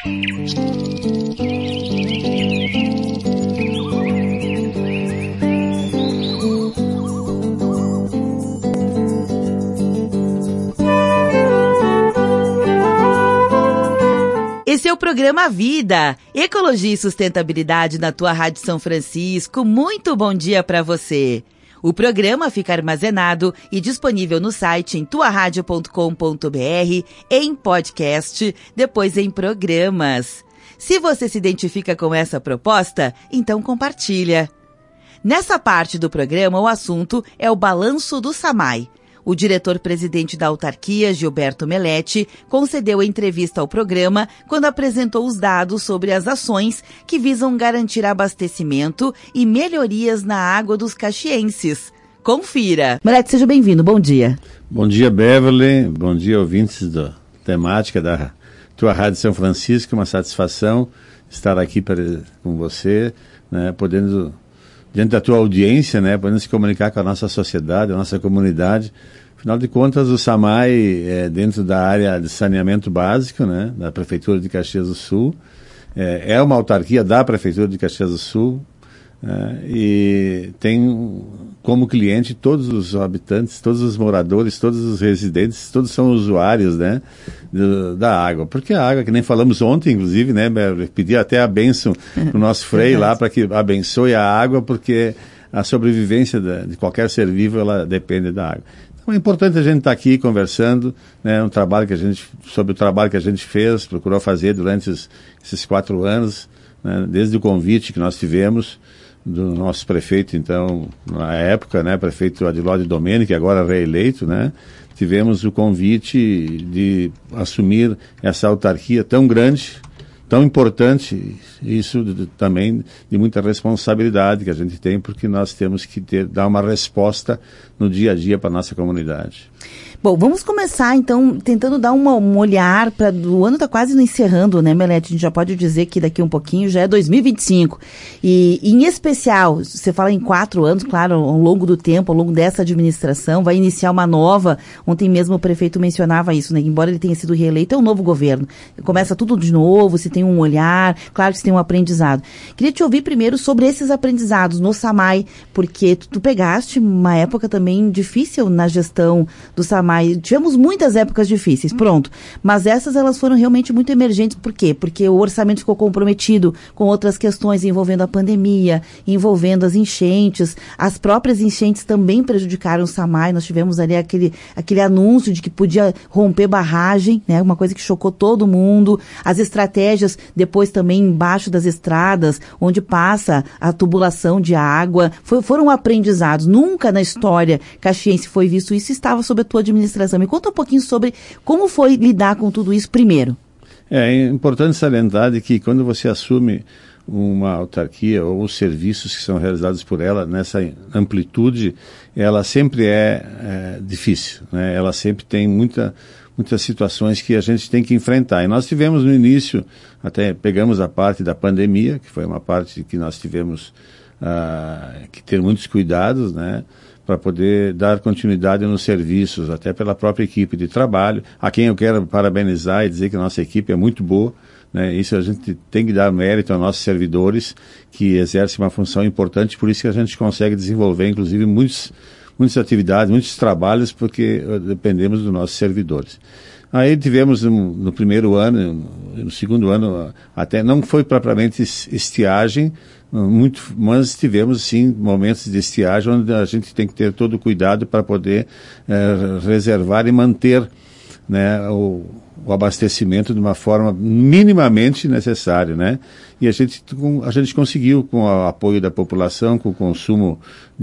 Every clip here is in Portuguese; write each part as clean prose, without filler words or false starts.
Esse é o programa Vida, Ecologia e Sustentabilidade na tua Rádio São Francisco. Muito bom dia para você. O programa fica armazenado e disponível no site em tuaradio.com.br, em podcast, depois em programas. Se você se identifica com essa proposta, então compartilha. Nessa parte do programa, o assunto é o balanço do SAMAI. O diretor-presidente da autarquia, Gilberto Melete, concedeu entrevista ao programa quando apresentou os dados sobre as ações que visam garantir abastecimento e melhorias na água dos caxienses. Confira. Melete, seja bem-vindo. Bom dia. Bom dia, Beverly. Bom dia, ouvintes da temática da tua Rádio São Francisco. Uma satisfação estar aqui com você, né, podendo, diante da tua audiência, né, podendo se comunicar com a nossa sociedade, a nossa comunidade. Afinal de contas, o SAMAI é dentro da área de saneamento básico, né, da Prefeitura de Caxias do Sul. É uma autarquia da Prefeitura de Caxias do Sul, e tem como cliente todos os habitantes, todos os moradores, todos os residentes, todos são usuários, né, da água. Porque a água, que nem falamos ontem, inclusive, né, pedi até a bênção para o nosso frei lá, para que abençoe a água, porque a sobrevivência de qualquer ser vivo, ela depende da água. Então é importante a gente estar aqui conversando, né, sobre o trabalho que a gente fez, procurou fazer durante esses 4 anos, né, desde o convite que nós tivemos do nosso prefeito, então, na época, né, prefeito Adilóide Domênico, que agora reeleito, né, tivemos o convite de assumir essa autarquia tão grande, tão importante, isso também de muita responsabilidade que a gente tem, porque nós temos que dar uma resposta no dia a dia para a nossa comunidade. Bom, vamos começar, então, tentando dar um olhar para... O ano está quase encerrando, né, Melete? A gente já pode dizer que daqui um pouquinho já é 2025. E, em especial, você fala em 4 anos, claro, ao longo do tempo, ao longo dessa administração, vai iniciar uma nova... Ontem mesmo o prefeito mencionava isso, né? Embora ele tenha sido reeleito, é um novo governo. Começa tudo de novo, se tem um olhar, claro que se tem um aprendizado. Queria te ouvir primeiro sobre esses aprendizados no SAMAI, porque tu pegaste uma época também difícil na gestão do SAMAI. Tivemos muitas épocas difíceis, pronto. Mas essas, elas foram realmente muito emergentes. Por quê? Porque o orçamento ficou comprometido com outras questões envolvendo a pandemia, envolvendo as enchentes. As próprias enchentes também prejudicaram o SAMAI. Nós tivemos ali aquele anúncio de que podia romper barragem, né? Uma coisa que chocou todo mundo. As estratégias depois também embaixo das estradas, onde passa a tubulação de água. Foram aprendizados. Nunca na história caxiense foi visto isso, estava sob a tua administração. Me conta um pouquinho sobre como foi lidar com tudo isso primeiro. É importante salientar de que quando você assume uma autarquia ou os serviços que são realizados por ela, nessa amplitude, ela sempre é difícil, né? Ela sempre tem muitas situações que a gente tem que enfrentar. E nós tivemos no início, até pegamos a parte da pandemia, que foi uma parte que nós tivemos que ter muitos cuidados, né, para poder dar continuidade nos serviços, até pela própria equipe de trabalho, a quem eu quero parabenizar e dizer que a nossa equipe é muito boa, né? Isso a gente tem que dar mérito aos nossos servidores, que exercem uma função importante, por isso que a gente consegue desenvolver, inclusive, muitas atividades, muitos trabalhos, porque dependemos dos nossos servidores. Aí tivemos no primeiro ano, no segundo ano, até não foi propriamente estiagem, mas tivemos sim momentos de estiagem onde a gente tem que ter todo o cuidado para poder reservar e manter, né, o abastecimento de uma forma minimamente necessária, né? E a gente conseguiu, com o apoio da população, com o consumo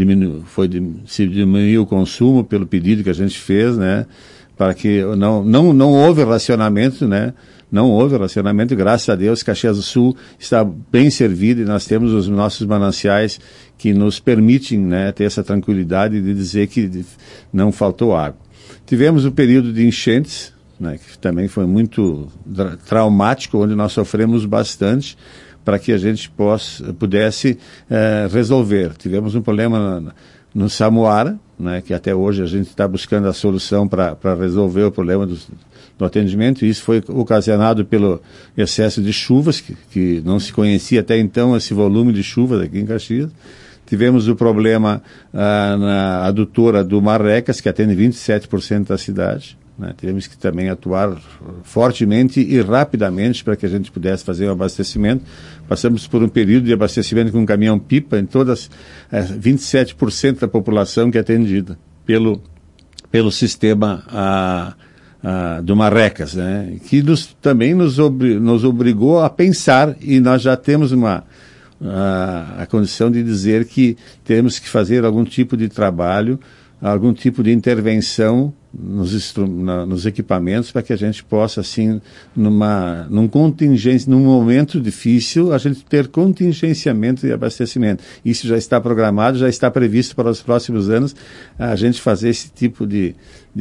se diminuiu o consumo pelo pedido que a gente fez, né? Para que não houve racionamento, né? Não houve racionamento, graças a Deus. Caxias do Sul está bem servido e nós temos os nossos mananciais que nos permitem, né, ter essa tranquilidade de dizer que não faltou água. Tivemos o período de enchentes, né, que também foi muito traumático, onde nós sofremos bastante para que a gente pudesse resolver. Tivemos um problema no Samuara, né, que até hoje a gente está buscando a solução para resolver o problema do atendimento. Isso foi ocasionado pelo excesso de chuvas, que não se conhecia até então esse volume de chuvas aqui em Caxias. Tivemos o problema na adutora do Marrecas, que atende 27% da cidade. Né? Tivemos que também atuar fortemente e rapidamente para que a gente pudesse fazer o abastecimento. Passamos por um período de abastecimento com um caminhão-pipa em todas 27% da população que é atendida pelo sistema do Marrecas, né? Que também nos obrigou a pensar, e nós já temos a condição de dizer que temos que fazer algum tipo de trabalho, algum tipo de intervenção nos equipamentos para que a gente possa, assim, num momento difícil, a gente ter contingenciamento e abastecimento. Isso já está programado, já está previsto para os próximos anos, a gente fazer esse tipo de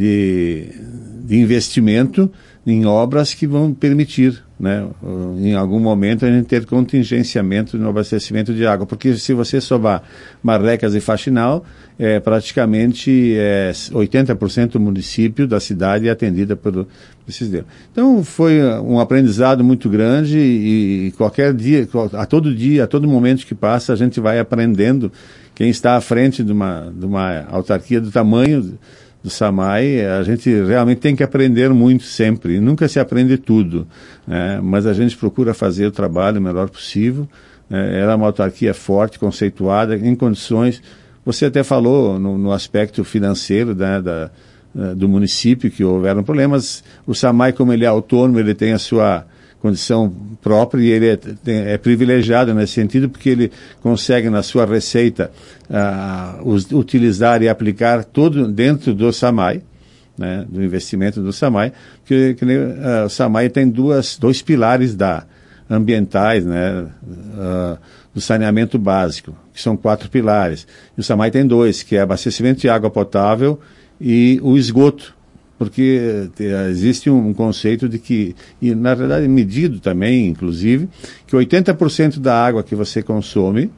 investimento em obras que vão permitir, né, em algum momento a gente ter contingenciamento no abastecimento de água, porque se você somar Marrecas e Faxinal, praticamente 80% do município da cidade é atendida por esses dedos. Então foi um aprendizado muito grande e qualquer dia, a todo momento que passa, a gente vai aprendendo. Quem está à frente de uma autarquia do tamanho do SAMAI, a gente realmente tem que aprender muito sempre, e nunca se aprende tudo, né? Mas a gente procura fazer o trabalho o melhor possível. Ela é uma autarquia forte, conceituada, em condições. Você até falou no aspecto financeiro, né, do município, que houveram problemas. O SAMAI, como ele é autônomo, ele tem a sua condição própria e ele é privilegiado nesse sentido, porque ele consegue na sua receita utilizar e aplicar tudo dentro do SAMAI, né, do investimento do SAMAI, porque o SAMAI tem dois pilares ambientais, né, do saneamento básico, que são 4 pilares. E o SAMAI tem 2, que é abastecimento de água potável e o esgoto, porque existe um conceito de que, e na verdade medido também, inclusive, que 80% da água que você consome,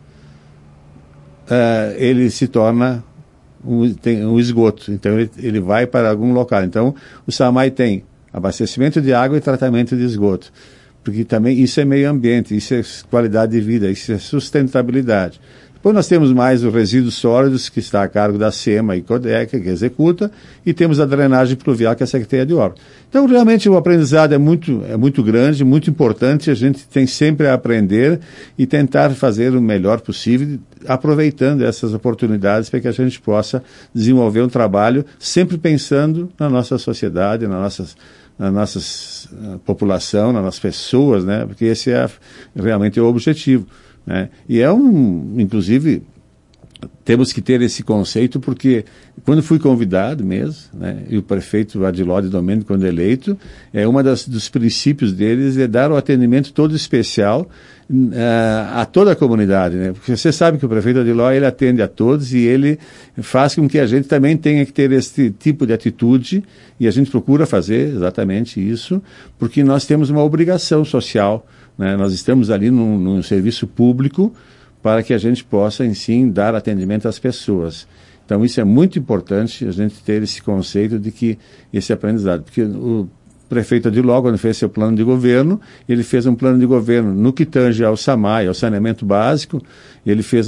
ele se torna um esgoto. Então ele vai para algum local. Então o SAMAI tem abastecimento de água e tratamento de esgoto, porque também isso é meio ambiente, isso é qualidade de vida, isso é sustentabilidade. Depois nós temos mais os resíduos sólidos, que está a cargo da SEMA e CODECA, que executa, e temos a drenagem pluvial, que é a Secretaria de Obras. Então, realmente, o aprendizado é muito grande, muito importante. A gente tem sempre a aprender e tentar fazer o melhor possível, aproveitando essas oportunidades para que a gente possa desenvolver um trabalho sempre pensando na nossa sociedade, na nossa população, nas nossas pessoas, né? Porque esse é realmente o objetivo. Né? E inclusive, temos que ter esse conceito, porque quando fui convidado mesmo, né, e o prefeito Adiló de Domênico, quando eleito, dos princípios deles é dar o atendimento todo especial a toda a comunidade, né? Porque você sabe que o prefeito Adiló, ele atende a todos e ele faz com que a gente também tenha que ter esse tipo de atitude, e a gente procura fazer exatamente isso, porque nós temos uma obrigação social, né? Nós estamos ali num serviço público para que a gente possa, em si, dar atendimento às pessoas. Então, isso é muito importante, a gente ter esse conceito de que esse aprendizado. Porque o prefeito Adiló, quando fez seu plano de governo, ele fez um plano de governo no que tange ao SAMAI, ao saneamento básico, ele fez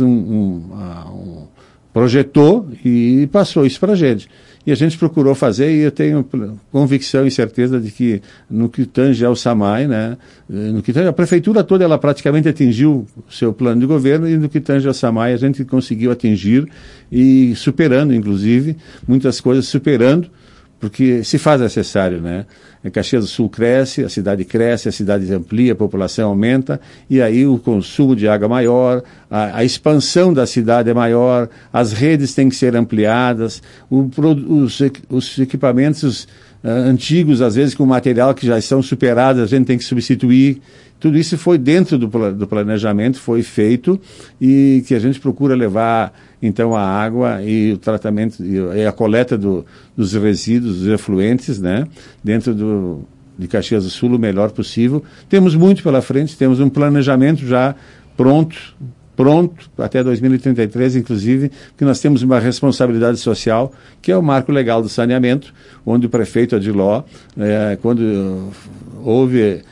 projetou e passou isso para a gente. E a gente procurou fazer, e eu tenho convicção e certeza de que no que tange ao SAMAI, né, a prefeitura toda, ela praticamente atingiu o seu plano de governo, e no que tange ao SAMAI a gente conseguiu atingir, e superando, inclusive, muitas coisas, porque se faz necessário, né? Caxias do Sul cresce, a cidade amplia, a população aumenta, e aí o consumo de água é maior, a expansão da cidade é maior, as redes têm que ser ampliadas, os equipamentos antigos, às vezes com material que já estão superados, a gente tem que substituir. Tudo isso foi dentro do planejamento, foi feito, e que a gente procura levar, então, a água e o tratamento e a coleta dos resíduos, dos efluentes, né, dentro de Caxias do Sul o melhor possível. Temos muito pela frente, temos um planejamento já pronto pronto até 2033, inclusive, porque nós temos uma responsabilidade social, que é o marco legal do saneamento, onde o prefeito Adiló, quando houve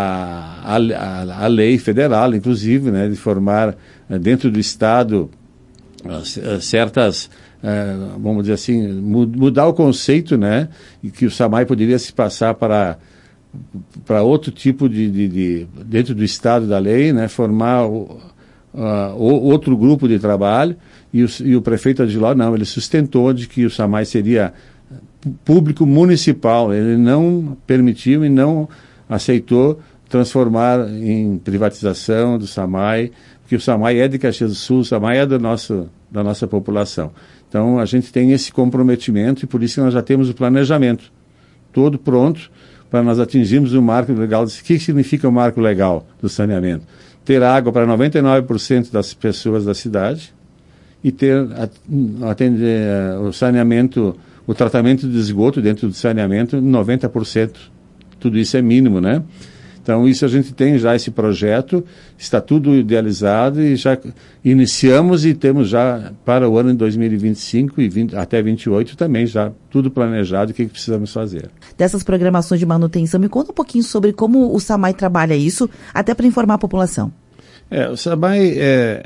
a lei federal, inclusive, né, de formar dentro do Estado certas, vamos dizer assim, mudar o conceito, né, e que o SAMAI poderia se passar para outro tipo dentro do Estado da lei, né, formar outro grupo de trabalho, e o prefeito Adiló, não, ele sustentou de que o SAMAI seria público municipal, ele não permitiu e não aceitou transformar em privatização do SAMAI, porque o SAMAI é de Caxias do Sul, o SAMAI é da nossa população. Então, a gente tem esse comprometimento e por isso que nós já temos o planejamento todo pronto para nós atingirmos o marco legal. O que significa o marco legal do saneamento? Ter água para 99% das pessoas da cidade e atender o saneamento, o tratamento de esgoto dentro do saneamento, 90%. Tudo isso é mínimo, né? Então, isso a gente tem já esse projeto, está tudo idealizado e já iniciamos e temos já para o ano de 2025 e até 2028 também já tudo planejado, o que precisamos fazer. Dessas programações de manutenção, me conta um pouquinho sobre como o SAMAI trabalha isso, até para informar a população. O SAMAI,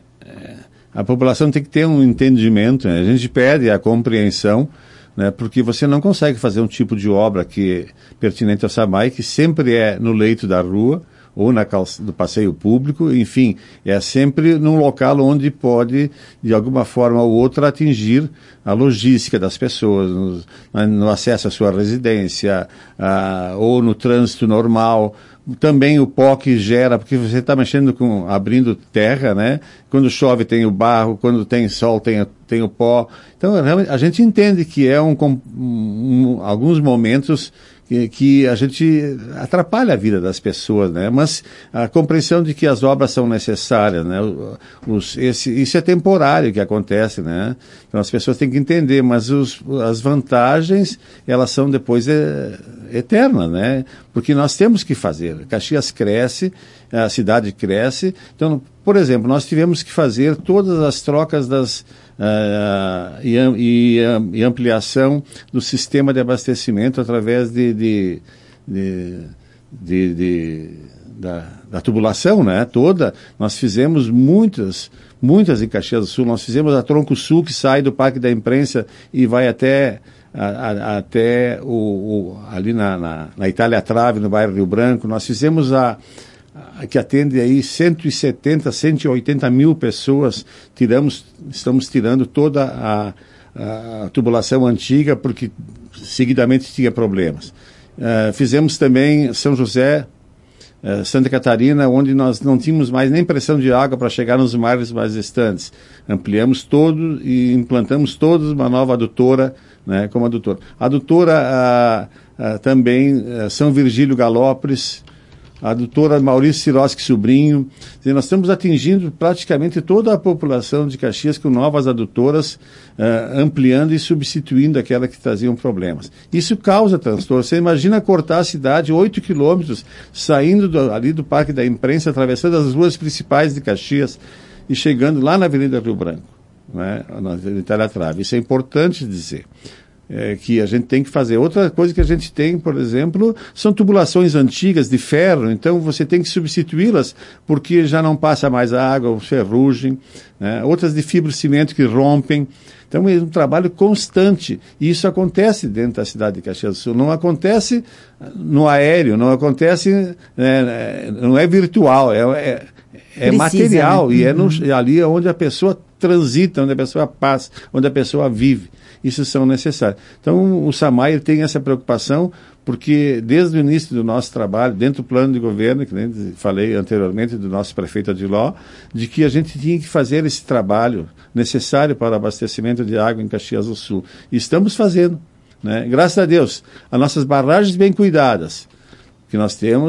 a população tem que ter um entendimento, né? A gente pede a compreensão, né, porque você não consegue fazer um tipo de obra que pertinente ao SAMAI, que sempre é no leito da rua ou do passeio público, enfim, é sempre num local onde pode, de alguma forma ou outra, atingir a logística das pessoas, no acesso à sua residência, ou no trânsito normal. Também o pó que gera, porque você está mexendo abrindo terra, né? Quando chove tem o barro, quando tem sol tem o pó. Então, a gente entende que é alguns momentos que a gente atrapalha a vida das pessoas, né? Mas a compreensão de que as obras são necessárias, né? Isso é temporário que acontece, né? Então as pessoas têm que entender, mas as vantagens, elas são depois eternas, né? Porque nós temos que fazer. Caxias cresce, a cidade cresce. Então, por exemplo, nós tivemos que fazer todas as trocas e ampliação do sistema de abastecimento através da tubulação, né? Toda. Nós fizemos muitas em Caxias do Sul. Nós fizemos a Tronco Sul, que sai do Parque da Imprensa e vai até ali na Itália Trave, no bairro Rio Branco. Nós fizemos que atende aí 170, 180 mil pessoas. Estamos tirando toda a tubulação antiga, porque seguidamente tinha problemas. Fizemos também São José, Santa Catarina, onde nós não tínhamos mais nem pressão de água para chegar nos mares mais distantes. Ampliamos todo e implantamos todos uma nova adutora, né, como adutora. A adutora também São Virgílio Galópolis, a doutora Maurício Sirotsky Sobrinho. Nós estamos atingindo praticamente toda a população de Caxias com novas adutoras, ampliando e substituindo aquela que traziam problemas. Isso causa transtorno. Você imagina cortar a cidade 8 quilômetros, saindo ali do Parque da Imprensa, atravessando as ruas principais de Caxias e chegando lá na Avenida Rio Branco, né, na Itália Trave. Isso é importante dizer. Que a gente tem que fazer. Outra coisa que a gente tem, por exemplo, são tubulações antigas de ferro, então você tem que substituí-las porque já não passa mais água, ferrugem, né? Outras de fibrocimento que rompem. Então é um trabalho constante e isso acontece dentro da cidade de Caxias do Sul. Não acontece no aéreo, não acontece, não é virtual, é precisa, material, né? E é ali onde a pessoa transita, onde a pessoa passa, onde a pessoa vive. Isso são necessários. Então, o SAMAI tem essa preocupação, porque desde o início do nosso trabalho, dentro do plano de governo, que nem falei anteriormente, do nosso prefeito Adiló, de que a gente tinha que fazer esse trabalho necessário para o abastecimento de água em Caxias do Sul. E estamos fazendo, né? Graças a Deus, as nossas barragens bem cuidadas, que nós temos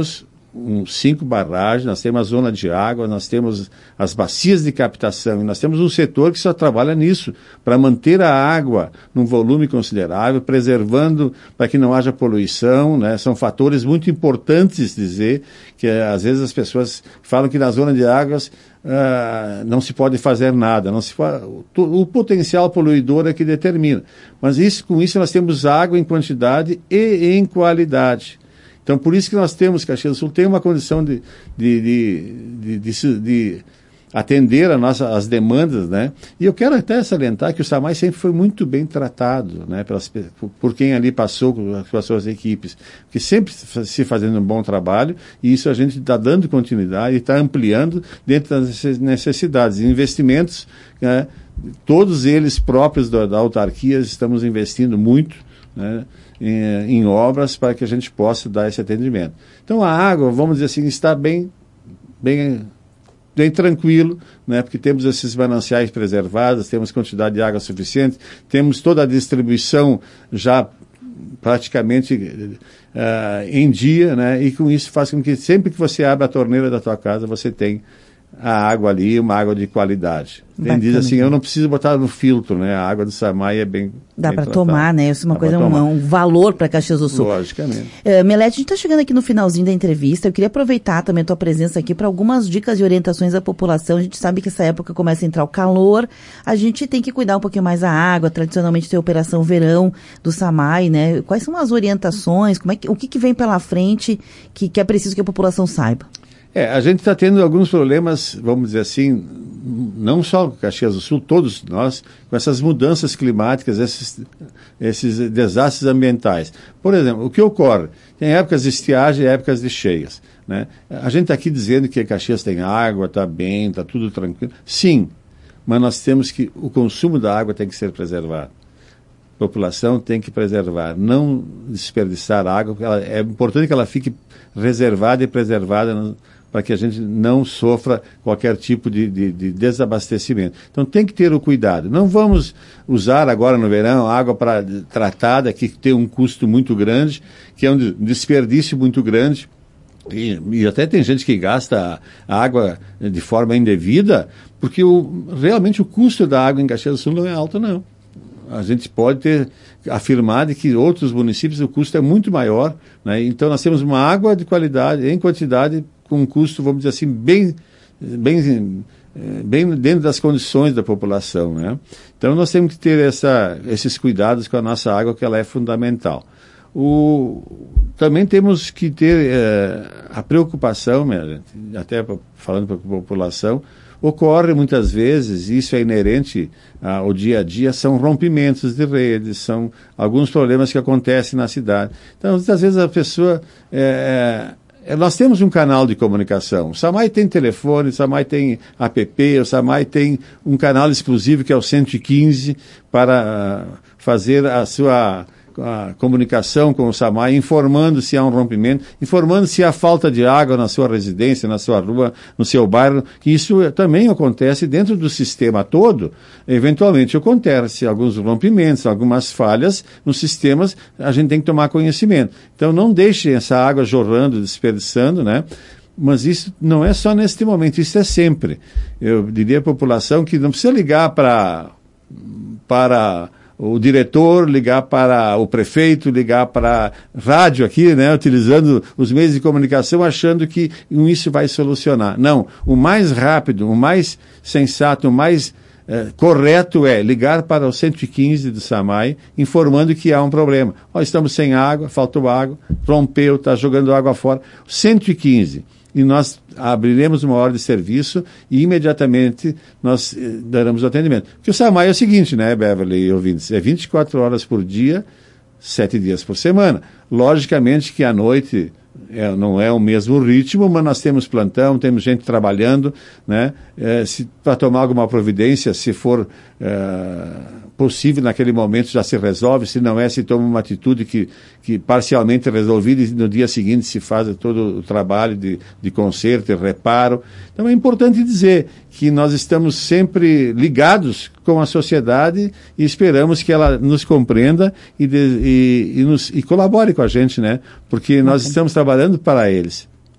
5 barragens, nós temos a zona de água, nós temos as bacias de captação, e nós temos um setor que só trabalha nisso, para manter a água num volume considerável, preservando para que não haja poluição, né? São fatores muito importantes dizer, que às vezes as pessoas falam que na zona de águas não se pode fazer nada, o potencial poluidor é que determina. Mas com isso nós temos água em quantidade e em qualidade. Então, por isso que nós temos, Caxias do Sul tem uma condição de atender as demandas, né? E eu quero até salientar que o SAMAI sempre foi muito bem tratado, né? Por quem ali passou com as suas equipes, que sempre se fazendo um bom trabalho, e isso a gente está dando continuidade e está ampliando dentro das necessidades. Investimentos, né? Todos eles próprios da autarquia, estamos investindo muito, né? Em obras para que a gente possa dar esse atendimento. Então a água, vamos dizer assim, está bem tranquilo, né? Porque temos esses mananciais preservados, temos quantidade de água suficiente, temos toda a distribuição já praticamente em dia, né? E com isso faz com que sempre que você abre a torneira da tua casa, você tem a água ali, uma água de qualidade. Tem diz assim, eu não preciso botar no filtro, né? A água do SAMAI é bem dá para tomar, né? Isso é uma coisa, um valor para Caxias do Sul. Logicamente. Melete, a gente está chegando aqui no finalzinho da entrevista. Eu queria aproveitar também a tua presença aqui para algumas dicas e orientações à população. A gente sabe que essa época começa a entrar o calor, a gente tem que cuidar um pouquinho mais da água. Tradicionalmente tem a Operação Verão do SAMAI, né? Quais são as orientações? O que vem pela frente que é preciso que a população saiba? A gente está tendo alguns problemas, vamos dizer assim, não só Caxias do Sul, todos nós, com essas mudanças climáticas, esses desastres ambientais. Por exemplo, o que ocorre? Tem épocas de estiagem e épocas de cheias, né? A gente está aqui dizendo que Caxias tem água, está bem, está tudo tranquilo. Sim, mas nós temos que, o consumo da água tem que ser preservado. A população tem que preservar, não desperdiçar água, porque é importante que ela fique reservada e preservada para que a gente não sofra qualquer tipo de desabastecimento. Então tem que ter o cuidado. Não vamos usar agora no verão água tratada, que tem um custo muito grande, que é um desperdício muito grande. E até tem gente que gasta a água de forma indevida, porque realmente o custo da água em Caxias do Sul não é alto, não. A gente pode ter afirmado que outros municípios o custo é muito maior, né? Então nós temos uma água de qualidade, em quantidade, com um custo, vamos dizer assim, bem dentro das condições da população, né? Então nós temos que ter esses cuidados com a nossa água, que ela é fundamental. Também temos que ter a preocupação, até falando para a população, ocorre muitas vezes, isso é inerente ao dia a dia, são rompimentos de redes, são alguns problemas que acontecem na cidade. Então, muitas vezes a pessoa... nós temos um canal de comunicação. O SAMAI tem telefone, o SAMAI tem app, o SAMAI tem um canal exclusivo que é o 115 para fazer a comunicação com o SAMAI, informando se há um rompimento, informando se há falta de água na sua residência, na sua rua, no seu bairro, que isso também acontece dentro do sistema todo. Eventualmente acontece alguns rompimentos, algumas falhas nos sistemas, a gente tem que tomar conhecimento. Então não deixe essa água jorrando, desperdiçando, né? Mas isso não é só neste momento, isso é sempre. Eu diria à população que não precisa ligar para o diretor, ligar para o prefeito, ligar para rádio aqui, né, utilizando os meios de comunicação, achando que isso vai solucionar. Não, o mais rápido, o mais sensato, o mais correto é ligar para o 115 do SAMAI, informando que há um problema. Estamos sem água, faltou água, rompeu, está jogando água fora. 115. E nós abriremos uma hora de serviço e imediatamente nós daremos o atendimento. Porque o SAMAI é o seguinte, né, Beverly e ouvintes, é 24 horas por dia, 7 dias por semana. Logicamente que à noite não é o mesmo ritmo, mas nós temos plantão, temos gente trabalhando, né, para tomar alguma providência, se for possível naquele momento já se resolve, se não se toma uma atitude que parcialmente é resolvida e no dia seguinte se faz todo o trabalho de conserto e reparo. Então é importante dizer que nós estamos sempre ligados com a sociedade e esperamos que ela nos compreenda e colabore com a gente, né? Porque nós estamos trabalhando para eles.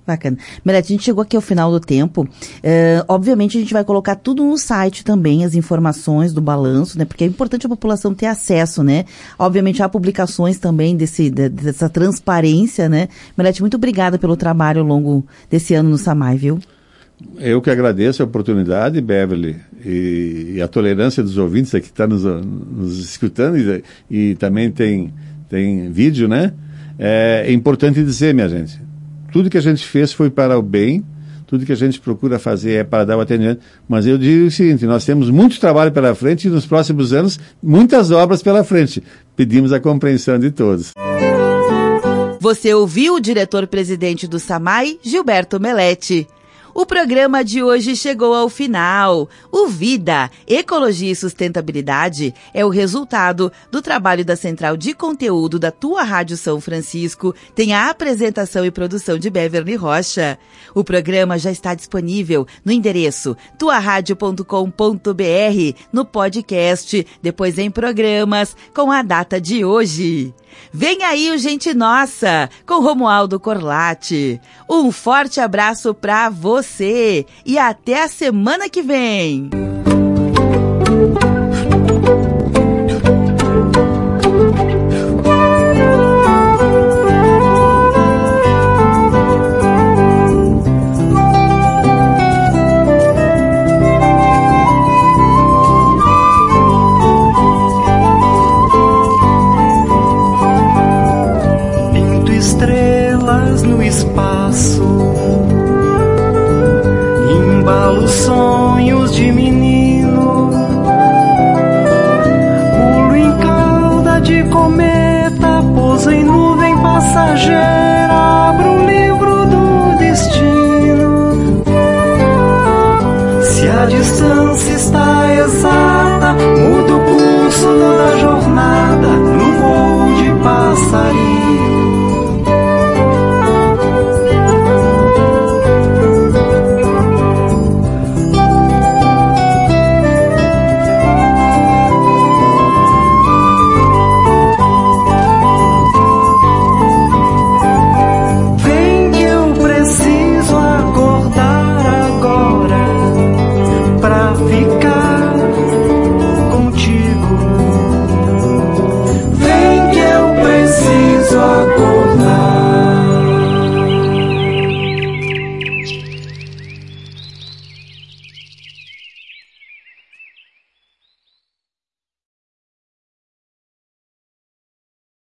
Bacana. Melete, a gente chegou aqui ao final do tempo. Obviamente, a gente vai colocar tudo no site também, as informações do balanço, né? Porque é importante a população ter acesso, né? Obviamente, há publicações também dessa transparência, né? Melete, muito obrigada pelo trabalho ao longo desse ano no SAMAI, viu? Eu que agradeço a oportunidade, Beverly, e a tolerância dos ouvintes aqui que estão nos escutando, e também tem vídeo, né? É importante dizer, minha gente, tudo que a gente fez foi para o bem, tudo que a gente procura fazer é para dar o atendimento, mas eu digo o seguinte, nós temos muito trabalho pela frente e nos próximos anos, muitas obras pela frente. Pedimos a compreensão de todos. Você ouviu o diretor-presidente do SAMAI, Gilberto Melete. O programa de hoje chegou ao final. O Vida, Ecologia e Sustentabilidade é o resultado do trabalho da Central de Conteúdo da Tua Rádio São Francisco, tem a apresentação e produção de Beverly Rocha. O programa já está disponível no endereço tuaradio.com.br, no podcast, depois em programas, com a data de hoje. Vem aí o Gente Nossa, com Romualdo Corlatti. Um forte abraço pra você e até a semana que vem. Estrelas no espaço, embalo sonhos de menino, pulo em cauda de cometa, pouso em nuvem passageira.